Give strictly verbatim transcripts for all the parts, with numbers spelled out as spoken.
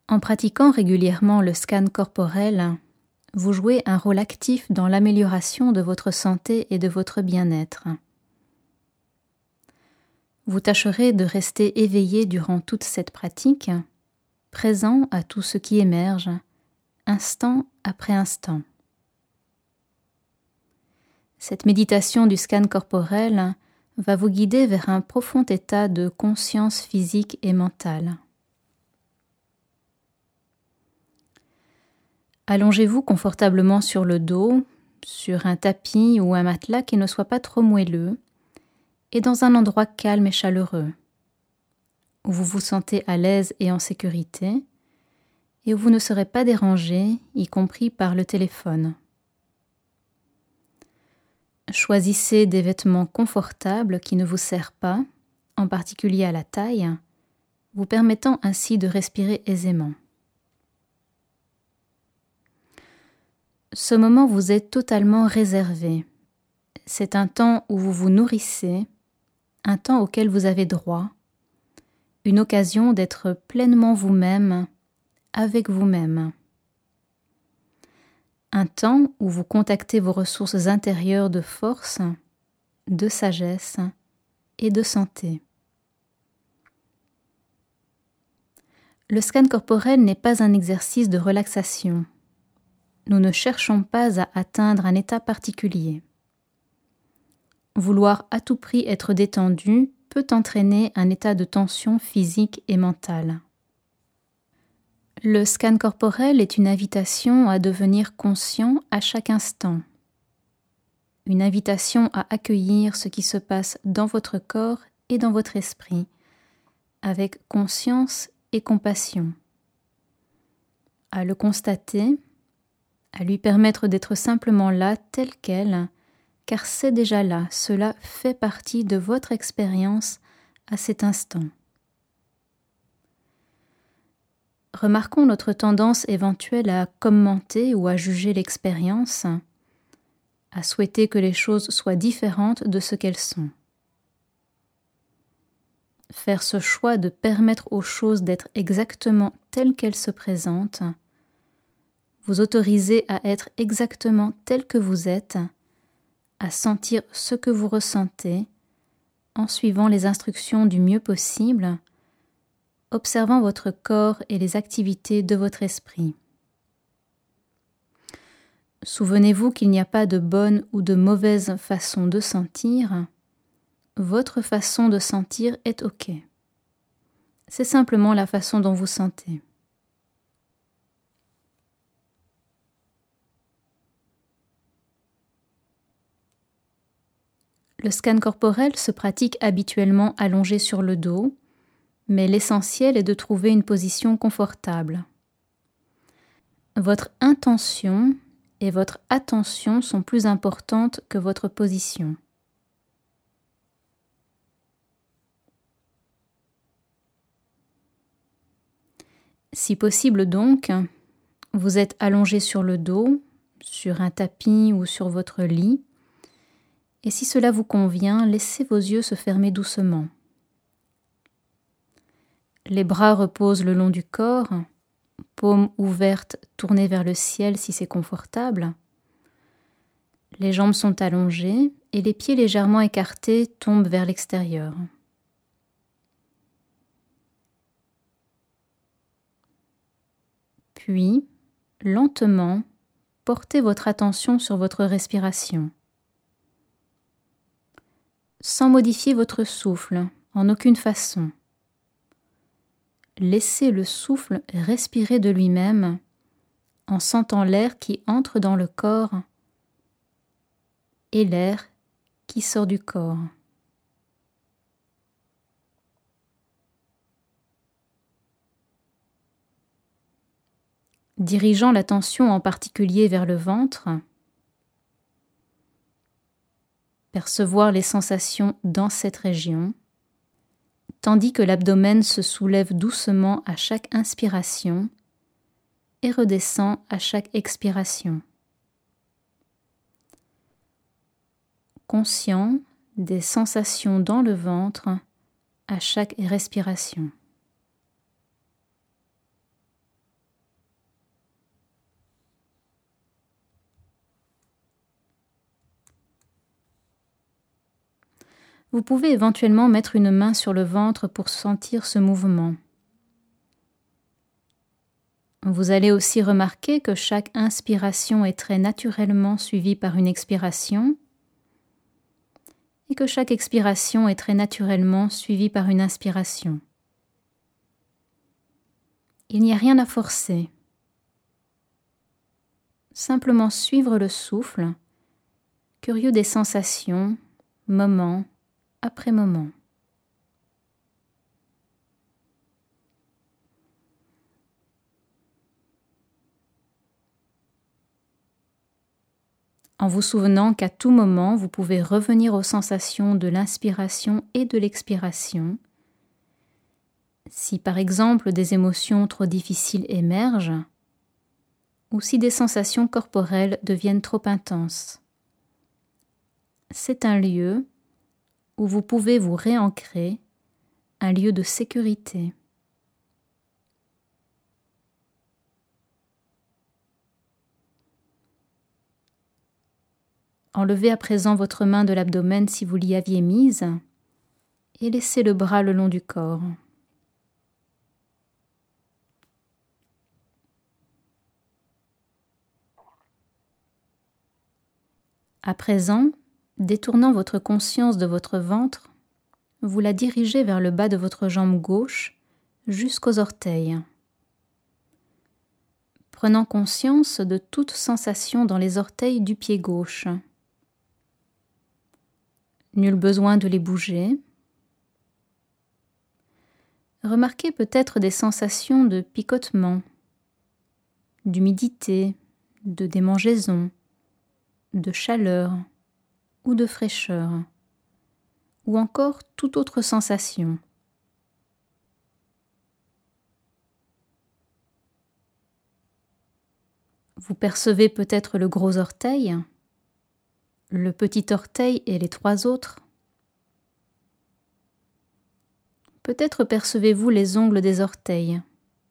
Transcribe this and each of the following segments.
En pratiquant régulièrement le scan corporel, vous jouez un rôle actif dans l'amélioration de votre santé et de votre bien-être. Vous tâcherez de rester éveillé durant toute cette pratique, présent à tout ce qui émerge, instant après instant. Cette méditation du scan corporel va vous guider vers un profond état de conscience physique et mentale. Allongez-vous confortablement sur le dos, sur un tapis ou un matelas qui ne soit pas trop moelleux, et dans un endroit calme et chaleureux, où vous vous sentez à l'aise et en sécurité, et où vous ne serez pas dérangé, y compris par le téléphone. Choisissez des vêtements confortables qui ne vous serrent pas, en particulier à la taille, vous permettant ainsi de respirer aisément. Ce moment vous est totalement réservé. C'est un temps où vous vous nourrissez, un temps auquel vous avez droit, une occasion d'être pleinement vous-même, avec vous-même. Un temps où vous contactez vos ressources intérieures de force, de sagesse et de santé. Le scan corporel n'est pas un exercice de relaxation. Nous ne cherchons pas à atteindre un état particulier. Vouloir à tout prix être détendu peut entraîner un état de tension physique et mentale. Le scan corporel est une invitation à devenir conscient à chaque instant. Une invitation à accueillir ce qui se passe dans votre corps et dans votre esprit, avec conscience et compassion. À le constater, à lui permettre d'être simplement là tel quel, car c'est déjà là, cela fait partie de votre expérience à cet instant. Remarquons notre tendance éventuelle à commenter ou à juger l'expérience, à souhaiter que les choses soient différentes de ce qu'elles sont. Faire ce choix de permettre aux choses d'être exactement telles qu'elles se présentent, vous autorisez à être exactement tel que vous êtes, à sentir ce que vous ressentez, en suivant les instructions du mieux possible, observant votre corps et les activités de votre esprit. Souvenez-vous qu'il n'y a pas de bonne ou de mauvaise façon de sentir. Votre façon de sentir est OK. C'est simplement la façon dont vous sentez. Le scan corporel se pratique habituellement allongé sur le dos, mais l'essentiel est de trouver une position confortable. Votre intention et votre attention sont plus importantes que votre position. Si possible donc, vous êtes allongé sur le dos, sur un tapis ou sur votre lit, et si cela vous convient, laissez vos yeux se fermer doucement. Les bras reposent le long du corps, paumes ouvertes tournées vers le ciel si c'est confortable. Les jambes sont allongées et les pieds légèrement écartés tombent vers l'extérieur. Puis, lentement, portez votre attention sur votre respiration. Sans modifier votre souffle, en aucune façon. Laissez le souffle respirer de lui-même en sentant l'air qui entre dans le corps et l'air qui sort du corps. Dirigeant l'attention en particulier vers le ventre, percevoir les sensations dans cette région, tandis que l'abdomen se soulève doucement à chaque inspiration et redescend à chaque expiration. Conscient des sensations dans le ventre à chaque respiration. Vous pouvez éventuellement mettre une main sur le ventre pour sentir ce mouvement. Vous allez aussi remarquer que chaque inspiration est très naturellement suivie par une expiration et que chaque expiration est très naturellement suivie par une inspiration. Il n'y a rien à forcer. Simplement suivre le souffle, curieux des sensations, moment après moment. En vous souvenant qu'à tout moment, vous pouvez revenir aux sensations de l'inspiration et de l'expiration. Si par exemple des émotions trop difficiles émergent, ou si des sensations corporelles deviennent trop intenses. C'est un lieu où vous pouvez vous réancrer, un lieu de sécurité. Enlevez à présent votre main de l'abdomen si vous l'y aviez mise et laissez le bras le long du corps. À présent, détournant votre conscience de votre ventre, vous la dirigez vers le bas de votre jambe gauche jusqu'aux orteils. Prenant conscience de toute sensation dans les orteils du pied gauche. Nul besoin de les bouger. Remarquez peut-être des sensations de picotement, d'humidité, de démangeaison, de chaleur ou de fraîcheur, ou encore toute autre sensation. Vous percevez peut-être le gros orteil, le petit orteil et les trois autres. Peut-être percevez-vous les ongles des orteils,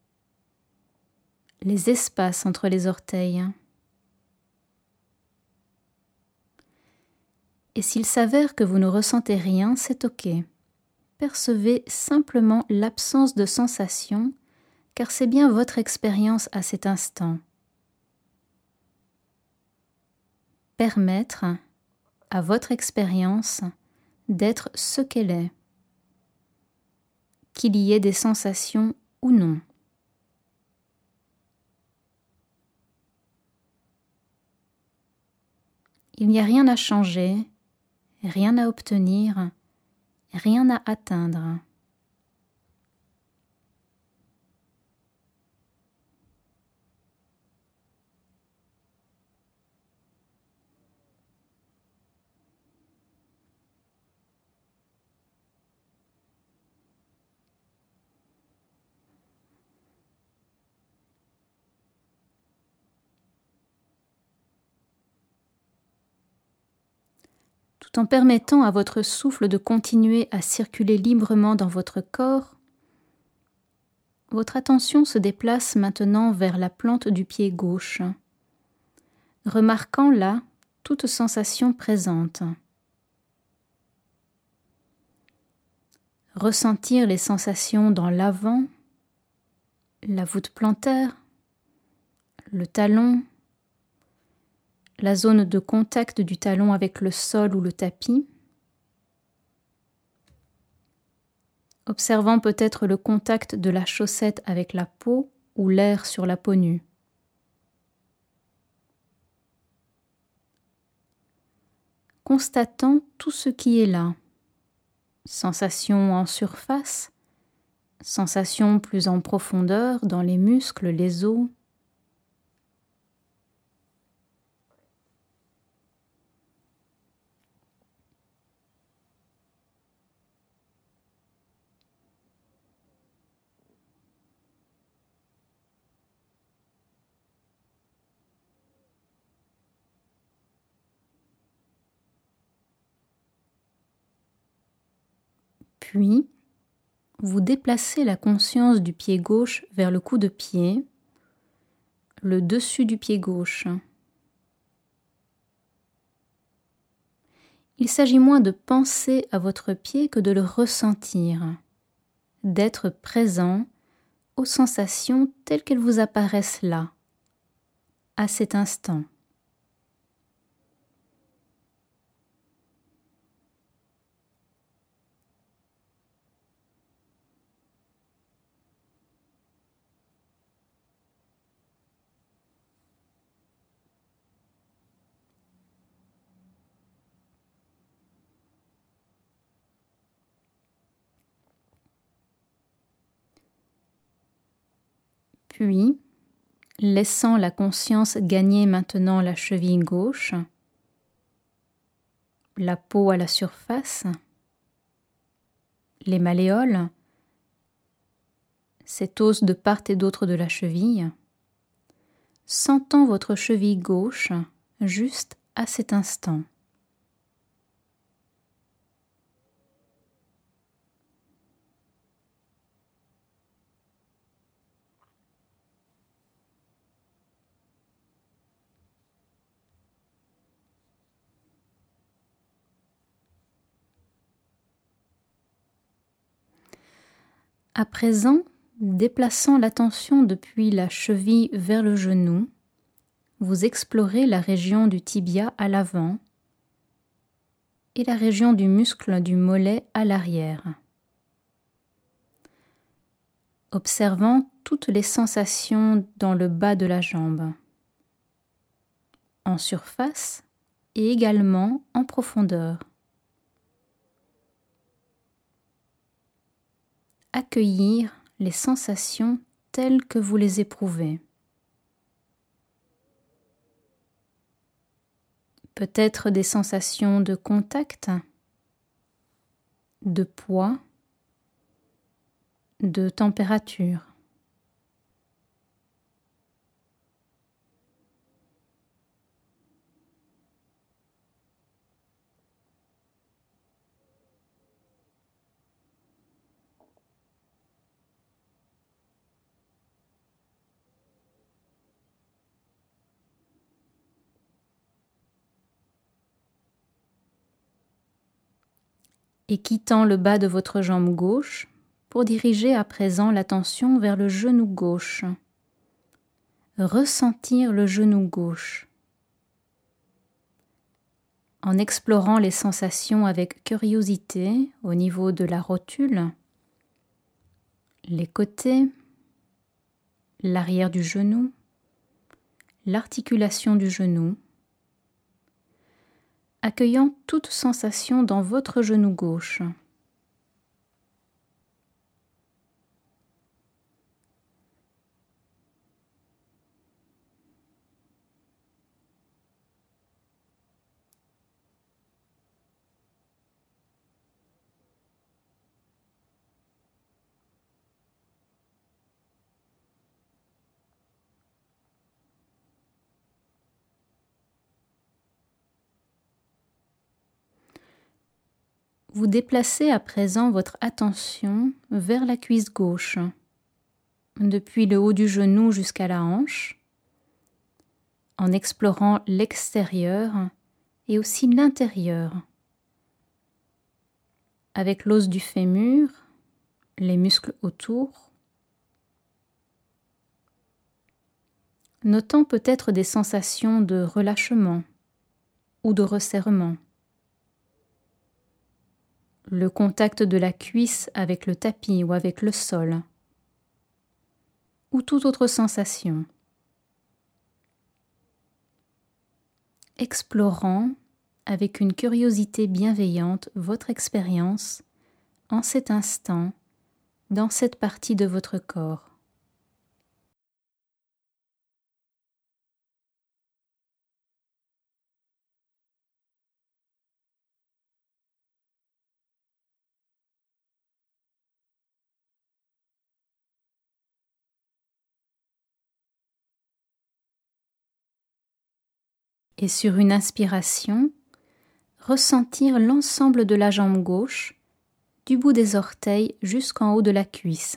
les espaces entre les orteils. Et s'il s'avère que vous ne ressentez rien, c'est ok. Percevez simplement l'absence de sensation, car c'est bien votre expérience à cet instant. Permettre à votre expérience d'être ce qu'elle est, qu'il y ait des sensations ou non. Il n'y a rien à changer, rien à obtenir, rien à atteindre. Tout en permettant à votre souffle de continuer à circuler librement dans votre corps, votre attention se déplace maintenant vers la plante du pied gauche, remarquant là toute sensation présente. Ressentir les sensations dans l'avant, la voûte plantaire, le talon, la zone de contact du talon avec le sol ou le tapis, observant peut-être le contact de la chaussette avec la peau ou l'air sur la peau nue. Constatant tout ce qui est là, sensations en surface, sensations plus en profondeur dans les muscles, les os. Puis, vous déplacez la conscience du pied gauche vers le coup de pied, le dessus du pied gauche. Il s'agit moins de penser à votre pied que de le ressentir, d'être présent aux sensations telles qu'elles vous apparaissent là, à cet instant. Puis, laissant la conscience gagner maintenant la cheville gauche, la peau à la surface, les malléoles, cette os de part et d'autre de la cheville, sentant votre cheville gauche juste à cet instant. À présent, déplaçant l'attention depuis la cheville vers le genou, vous explorez la région du tibia à l'avant et la région du muscle du mollet à l'arrière, observant toutes les sensations dans le bas de la jambe, en surface et également en profondeur. Accueillir les sensations telles que vous les éprouvez. Peut-être des sensations de contact, de poids, de température. Et quittant le bas de votre jambe gauche pour diriger à présent l'attention vers le genou gauche. Ressentir le genou gauche. En explorant les sensations avec curiosité au niveau de la rotule, les côtés, l'arrière du genou, l'articulation du genou, accueillant toute sensation dans votre genou gauche. Vous déplacez à présent votre attention vers la cuisse gauche, depuis le haut du genou jusqu'à la hanche, en explorant l'extérieur et aussi l'intérieur, avec l'os du fémur, les muscles autour, notant peut-être des sensations de relâchement ou de resserrement. Le contact de la cuisse avec le tapis ou avec le sol, ou toute autre sensation. Explorant avec une curiosité bienveillante votre expérience en cet instant, dans cette partie de votre corps. Et sur une inspiration, ressentir l'ensemble de la jambe gauche, du bout des orteils jusqu'en haut de la cuisse.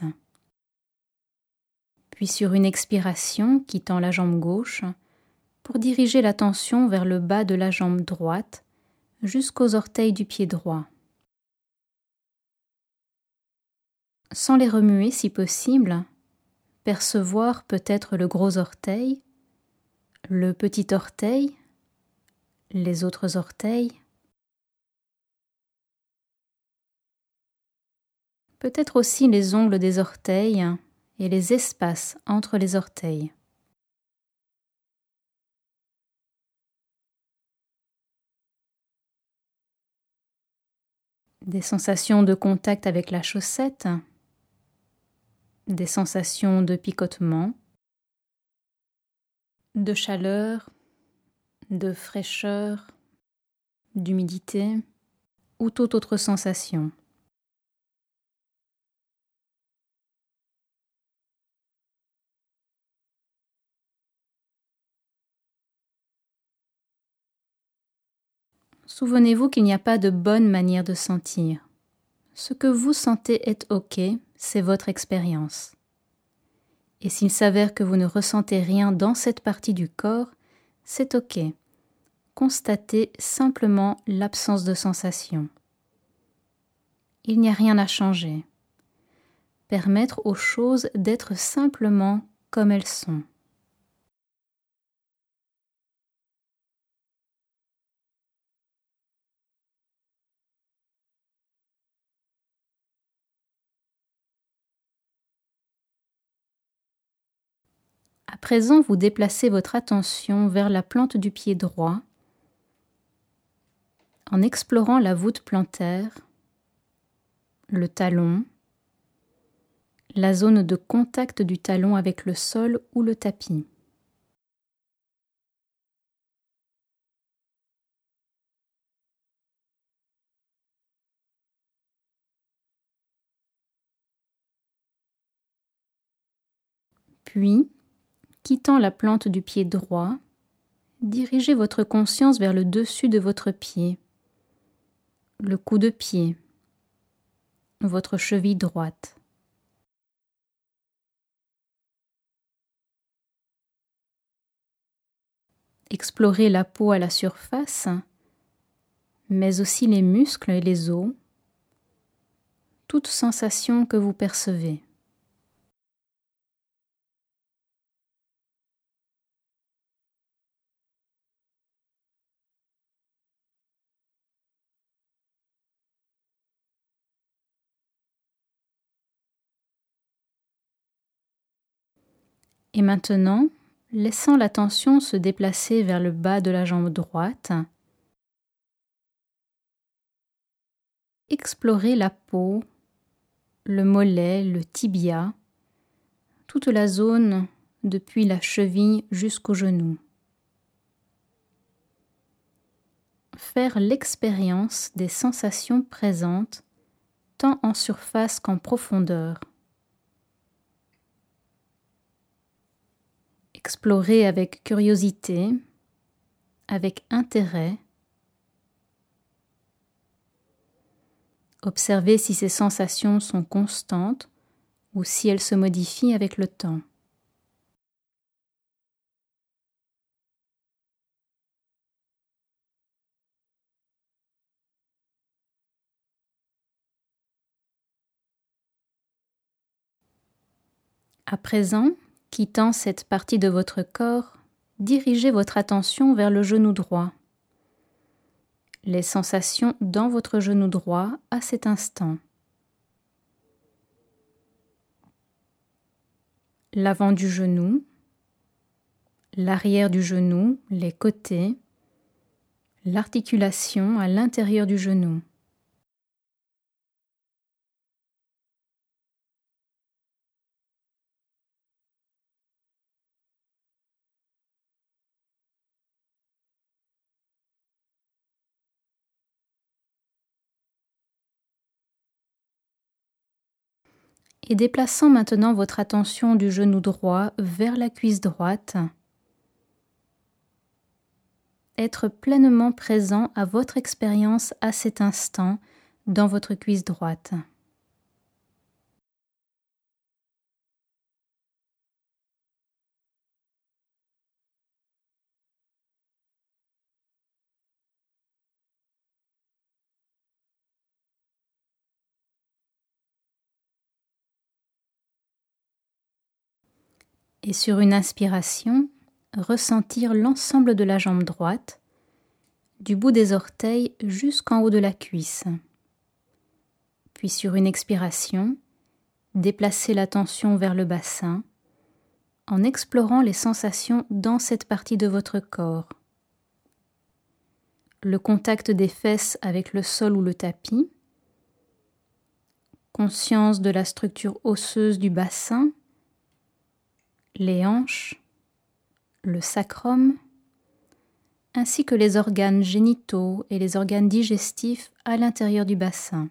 Puis sur une expiration, quittant la jambe gauche, pour diriger l'attention vers le bas de la jambe droite, jusqu'aux orteils du pied droit. Sans les remuer si possible, percevoir peut-être le gros orteil, le petit orteil, les autres orteils, peut-être aussi les ongles des orteils et les espaces entre les orteils. Des sensations de contact avec la chaussette, des sensations de picotement, de chaleur, de fraîcheur, d'humidité ou toute autre sensation. Souvenez-vous qu'il n'y a pas de bonne manière de sentir. Ce que vous sentez est OK, c'est votre expérience. Et s'il s'avère que vous ne ressentez rien dans cette partie du corps, c'est OK. Constatez simplement l'absence de sensation. Il n'y a rien à changer. Permettre aux choses d'être simplement comme elles sont. À présent, vous déplacez votre attention vers la plante du pied droit en explorant la voûte plantaire, le talon, la zone de contact du talon avec le sol ou le tapis. Puis, quittant la plante du pied droit, dirigez votre conscience vers le dessus de votre pied, le coup de pied, votre cheville droite. Explorez la peau à la surface, mais aussi les muscles et les os, toute sensation que vous percevez. Et maintenant, laissant l'attention se déplacer vers le bas de la jambe droite, explorez la peau, le mollet, le tibia, toute la zone depuis la cheville jusqu'au genou. Faire l'expérience des sensations présentes tant en surface qu'en profondeur. Explorer avec curiosité, avec intérêt. Observez si ces sensations sont constantes ou si elles se modifient avec le temps. À présent, quittant cette partie de votre corps, dirigez votre attention vers le genou droit. Les sensations dans votre genou droit à cet instant. L'avant du genou, l'arrière du genou, les côtés, l'articulation à l'intérieur du genou. Et déplaçant maintenant votre attention du genou droit vers la cuisse droite, être pleinement présent à votre expérience à cet instant dans votre cuisse droite. Et sur une inspiration, ressentir l'ensemble de la jambe droite, du bout des orteils jusqu'en haut de la cuisse. Puis sur une expiration, déplacer l'attention vers le bassin en explorant les sensations dans cette partie de votre corps. Le contact des fesses avec le sol ou le tapis, conscience de la structure osseuse du bassin, les hanches, le sacrum, ainsi que les organes génitaux et les organes digestifs à l'intérieur du bassin.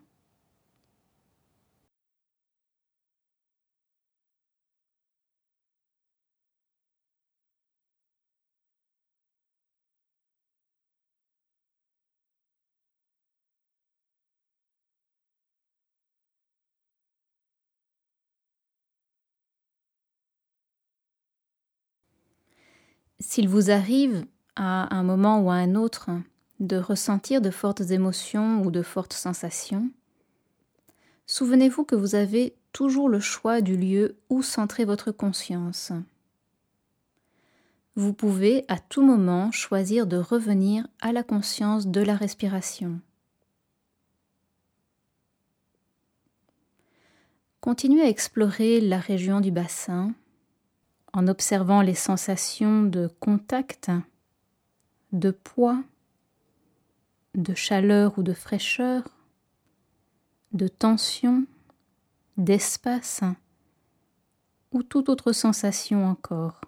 S'il vous arrive, à un moment ou à un autre, de ressentir de fortes émotions ou de fortes sensations, souvenez-vous que vous avez toujours le choix du lieu où centrer votre conscience. Vous pouvez à tout moment choisir de revenir à la conscience de la respiration. Continuez à explorer la région du bassin en observant les sensations de contact, de poids, de chaleur ou de fraîcheur, de tension, d'espace ou toute autre sensation encore.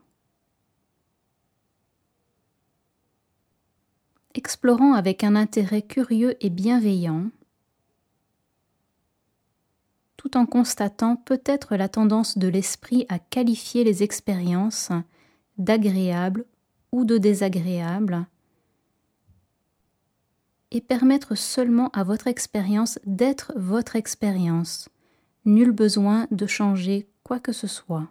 Explorant avec un intérêt curieux et bienveillant, tout en constatant peut-être la tendance de l'esprit à qualifier les expériences d'agréables ou de désagréables, et permettre seulement à votre expérience d'être votre expérience. Nul besoin de changer quoi que ce soit.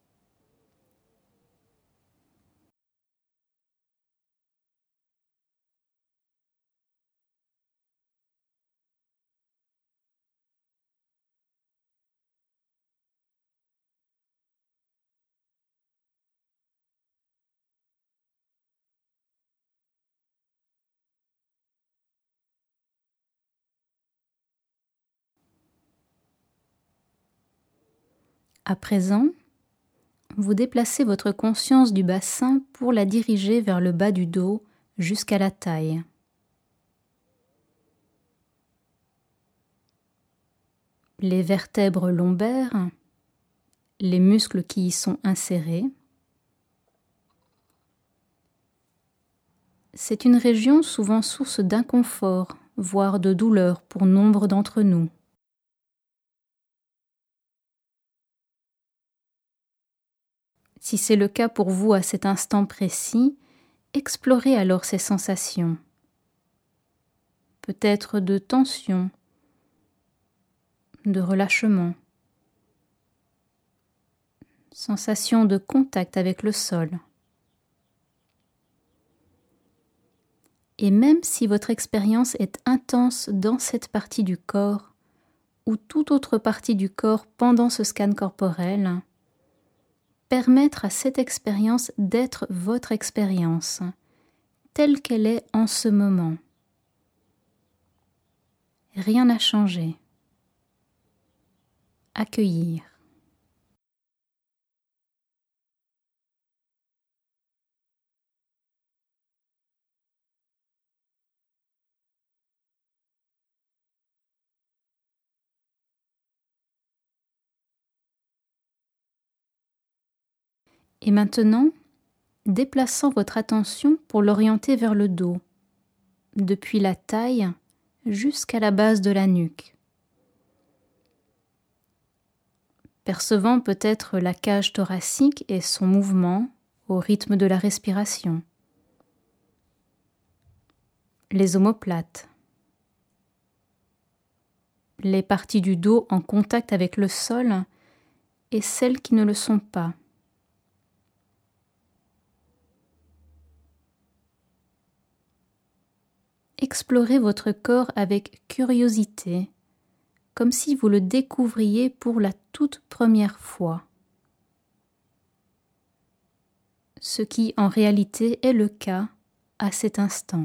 À présent, vous déplacez votre conscience du bassin pour la diriger vers le bas du dos jusqu'à la taille. Les vertèbres lombaires, les muscles qui y sont insérés. C'est une région souvent source d'inconfort, voire de douleur pour nombre d'entre nous. Si c'est le cas pour vous à cet instant précis, explorez alors ces sensations. Peut-être de tension, de relâchement, sensation de contact avec le sol. Et même si votre expérience est intense dans cette partie du corps ou toute autre partie du corps pendant ce scan corporel, permettre à cette expérience d'être votre expérience, telle qu'elle est en ce moment. Rien n'a changé. Accueillir. Et maintenant, déplaçant votre attention pour l'orienter vers le dos, depuis la taille jusqu'à la base de la nuque. Percevant peut-être la cage thoracique et son mouvement au rythme de la respiration. Les omoplates. Les parties du dos en contact avec le sol et celles qui ne le sont pas. Explorez votre corps avec curiosité, comme si vous le découvriez pour la toute première fois. ce qui en réalité est le cas à cet instant.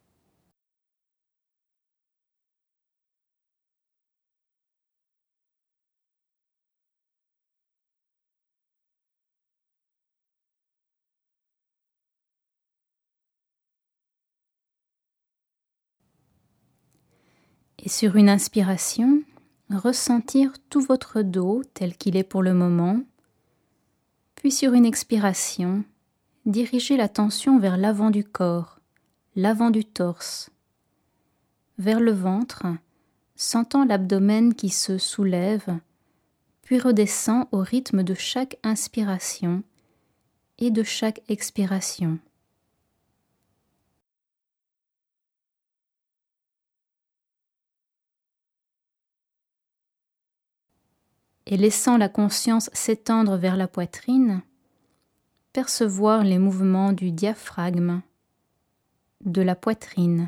Et sur une inspiration, ressentir tout votre dos tel qu'il est pour le moment, puis sur une expiration, diriger l'attention vers l'avant du corps, l'avant du torse, vers le ventre, sentant l'abdomen qui se soulève, puis redescend au rythme de chaque inspiration et de chaque expiration. Et laissant la conscience s'étendre vers la poitrine, percevoir les mouvements du diaphragme, de la poitrine.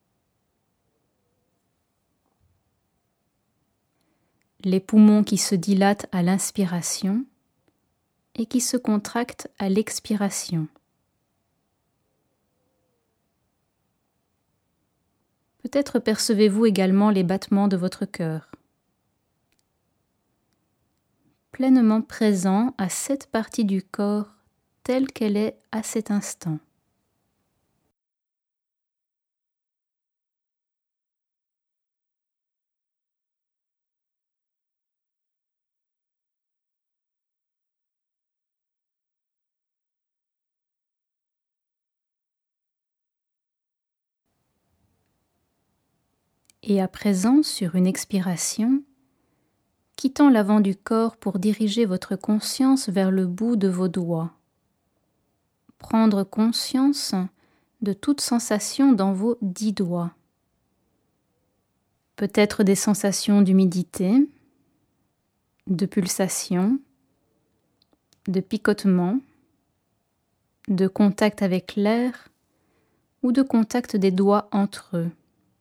Les poumons qui se dilatent à l'inspiration et qui se contractent à l'expiration. Peut-être percevez-vous également les battements de votre cœur. Pleinement présent à cette partie du corps telle qu'elle est à cet instant. Et à présent, sur une expiration, quittant l'avant du corps pour diriger votre conscience vers le bout de vos doigts. Prendre conscience de toute sensation dans vos dix doigts. Peut-être des sensations d'humidité, de pulsation, de picotement, de contact avec l'air ou de contact des doigts entre eux.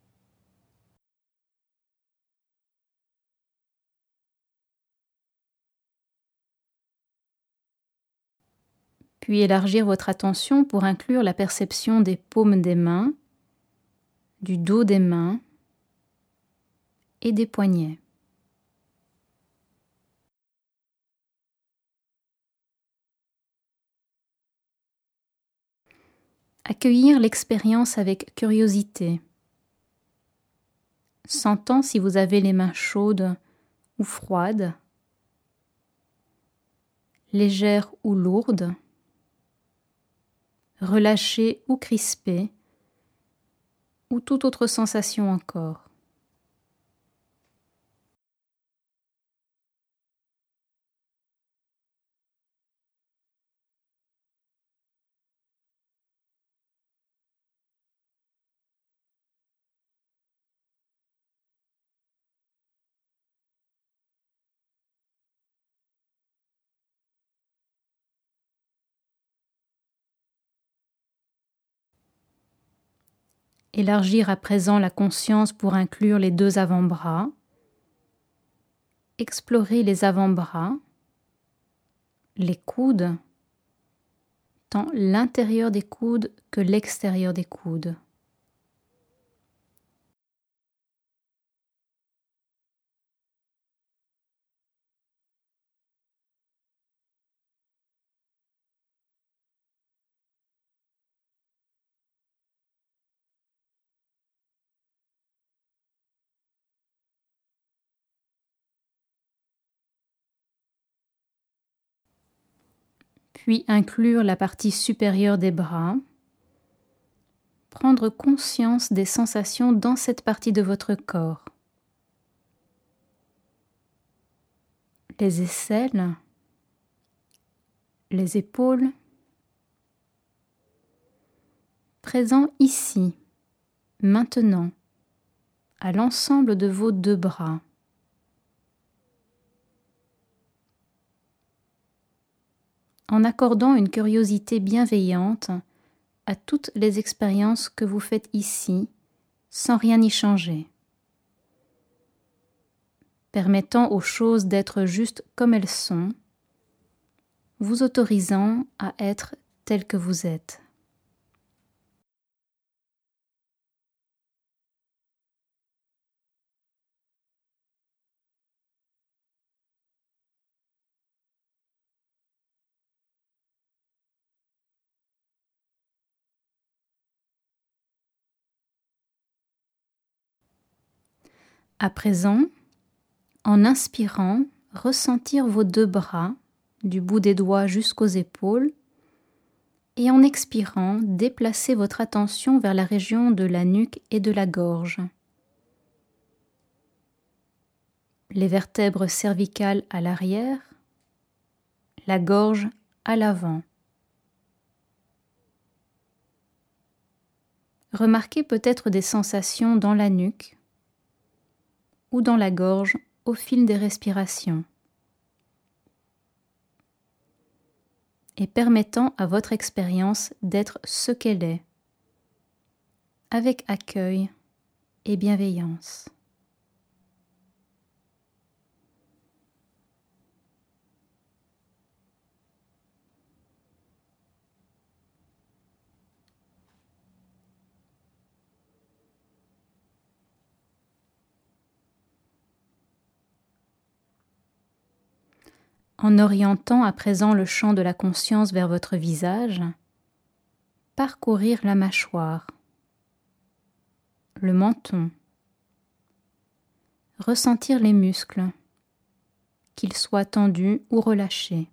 Puis élargir votre attention pour inclure la perception des paumes des mains, du dos des mains et des poignets. Accueillir l'expérience avec curiosité, sentant si vous avez les mains chaudes ou froides, légères ou lourdes, relâchées ou crispées, ou toute autre sensation encore. Élargir à présent la conscience pour inclure les deux avant-bras. Explorer les avant-bras, les coudes, tant l'intérieur des coudes que l'extérieur des coudes. Puis inclure la partie supérieure des bras, prendre conscience des sensations dans cette partie de votre corps. Les aisselles, les épaules, présents ici, maintenant, à l'ensemble de vos deux bras. En accordant une curiosité bienveillante à toutes les expériences que vous faites ici, sans rien y changer, permettant aux choses d'être juste comme elles sont, vous autorisant à être tel que vous êtes. À présent, en inspirant, ressentir vos deux bras, du bout des doigts jusqu'aux épaules, et en expirant, déplacer votre attention vers la région de la nuque et de la gorge. Les vertèbres cervicales à l'arrière, la gorge à l'avant. Remarquez peut-être des sensations dans la nuque ou dans la gorge au fil des respirations, et permettant à votre expérience d'être ce qu'elle est, avec accueil et bienveillance. En orientant à présent le champ de la conscience vers votre visage, parcourir la mâchoire, le menton, ressentir les muscles, qu'ils soient tendus ou relâchés.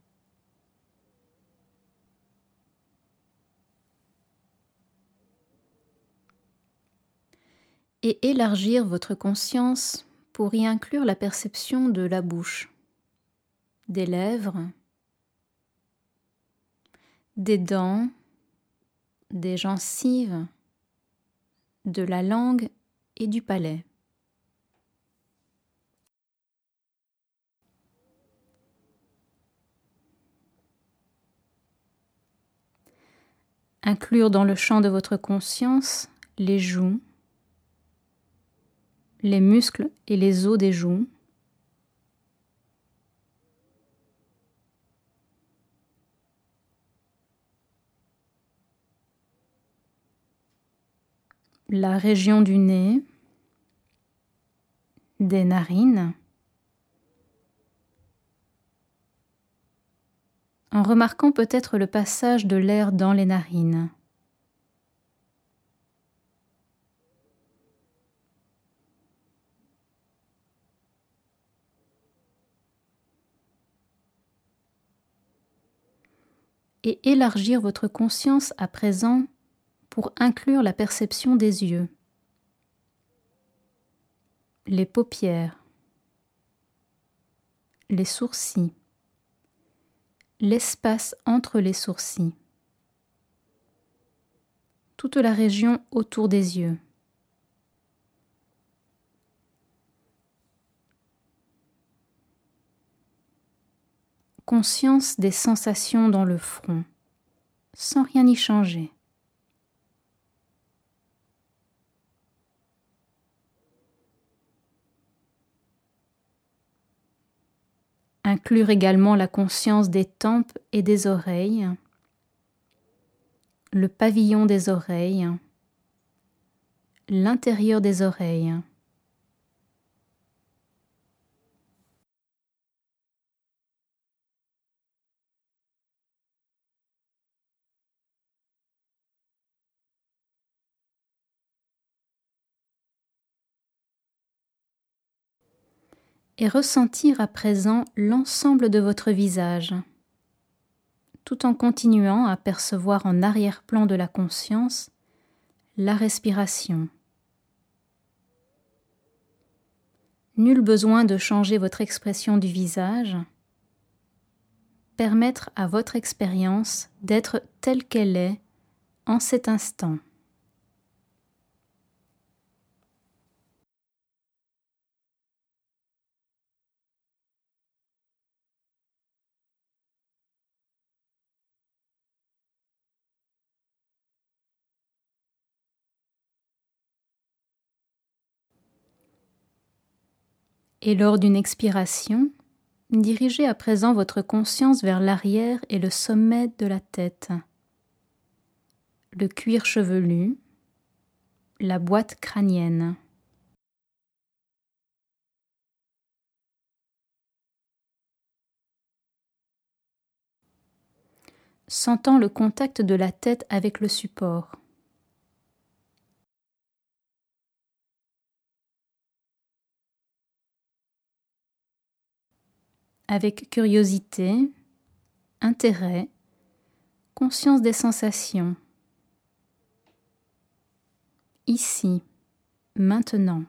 Et élargir votre conscience pour y inclure la perception de la bouche, des lèvres, des dents, des gencives, de la langue et du palais. Inclure dans le champ de votre conscience les joues, les muscles et les os des joues, la région du nez, des narines, en remarquant peut-être le passage de l'air dans les narines. Et élargir votre conscience à présent pour inclure la perception des yeux, les paupières, les sourcils, l'espace entre les sourcils, toute la région autour des yeux. Conscience des sensations dans le front, sans rien y changer. Inclure également la conscience des tempes et des oreilles, le pavillon des oreilles, l'intérieur des oreilles. Et ressentir à présent l'ensemble de votre visage, tout en continuant à percevoir en arrière-plan de la conscience la respiration. Nul besoin de changer votre expression du visage, permettre à votre expérience d'être telle qu'elle est en cet instant. Et lors d'une expiration, dirigez à présent votre conscience vers l'arrière et le sommet de la tête, le cuir chevelu, la boîte crânienne. Sentant le contact de la tête avec le support. Avec curiosité, intérêt, conscience des sensations. Ici, maintenant.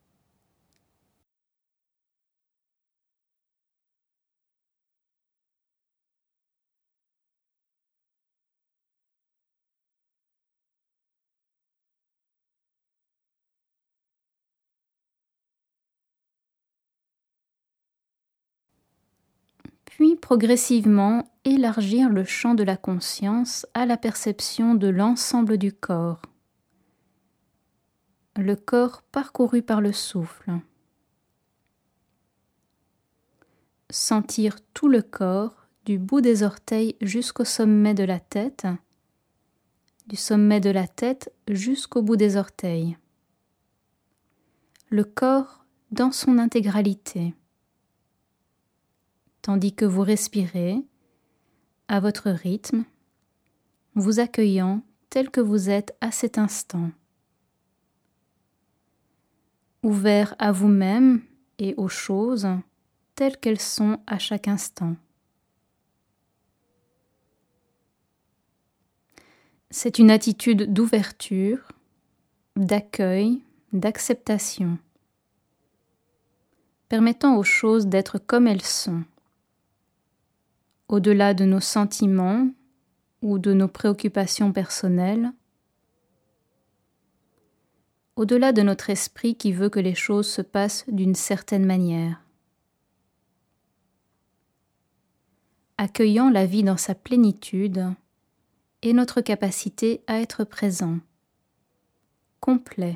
Puis progressivement élargir le champ de la conscience à la perception de l'ensemble du corps. Le corps parcouru par le souffle. Sentir tout le corps du bout des orteils jusqu'au sommet de la tête, du sommet de la tête jusqu'au bout des orteils. Le corps dans son intégralité. Tandis que vous respirez, à votre rythme, vous accueillant tel que vous êtes à cet instant. Ouvert à vous-même et aux choses telles qu'elles sont à chaque instant. C'est une attitude d'ouverture, d'accueil, d'acceptation, permettant aux choses d'être comme elles sont. Au-delà de nos sentiments ou de nos préoccupations personnelles, au-delà de notre esprit qui veut que les choses se passent d'une certaine manière. Accueillant la vie dans sa plénitude et notre capacité à être présent, complet,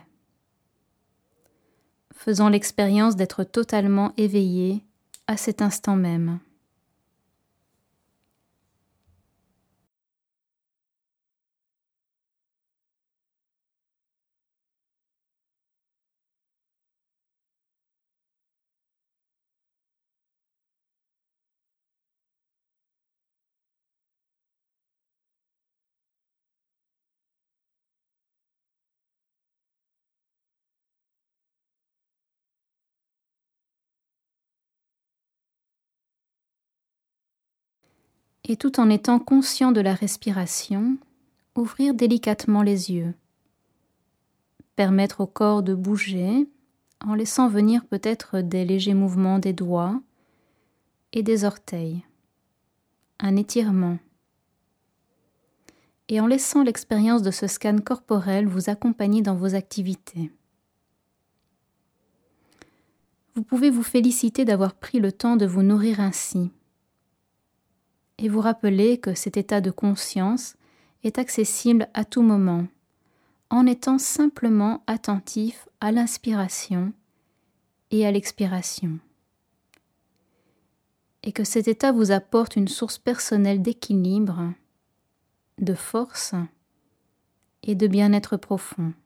faisant l'expérience d'être totalement éveillé à cet instant même. Et tout en étant conscient de la respiration, ouvrir délicatement les yeux. Permettre au corps de bouger en laissant venir peut-être des légers mouvements des doigts et des orteils. Un étirement. Et en laissant l'expérience de ce scan corporel vous accompagner dans vos activités. Vous pouvez vous féliciter d'avoir pris le temps de vous nourrir ainsi. Et vous rappeler que cet état de conscience est accessible à tout moment, en étant simplement attentif à l'inspiration et à l'expiration. Et que cet état vous apporte une source personnelle d'équilibre, de force et de bien-être profond.